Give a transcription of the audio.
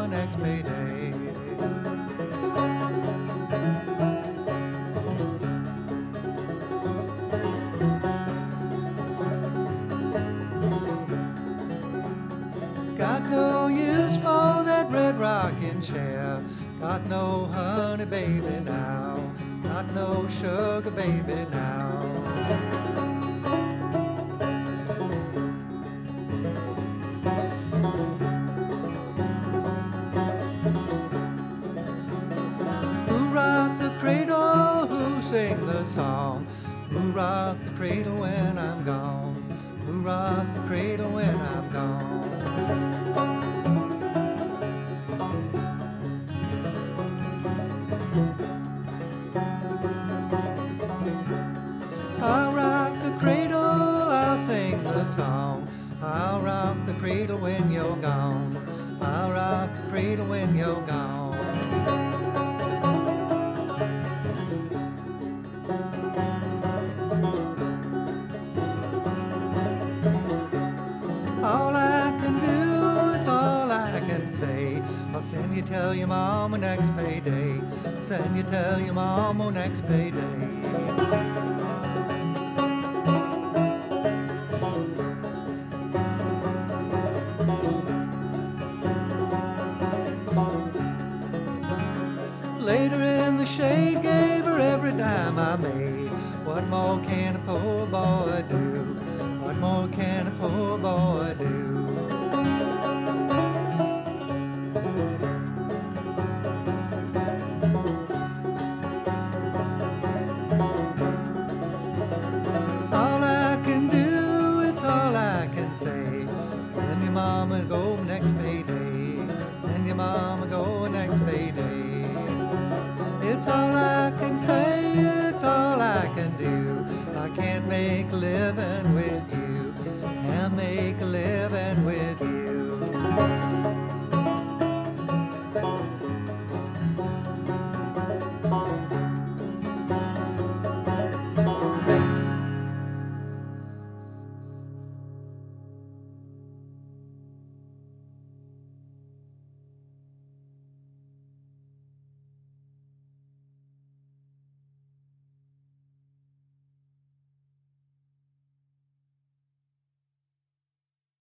mama next payday. Got no use for that red rocking chair. Got no honey baby now. Got no sugar baby now. Who rocked the cradle? Who sing the song? Who rocked the cradle when I'm gone? Who rocked the cradle when I'm gone? I'll rock the cradle, I'll sing the song. I'll rock the cradle when you're gone. I'll rock the cradle when you're gone. All I can do, it's all I can say. I'll send you tell your mama next payday. Send you tell your mama next payday. Later in the shade, gave her every dime I made. What more can a poor boy do? What more can a poor boy do? All I can do, it's all I can say. Send your mama go next payday. Send your mama go next payday. It's all I can say, it's all I can do. I can't make a living with you. Can't make a living.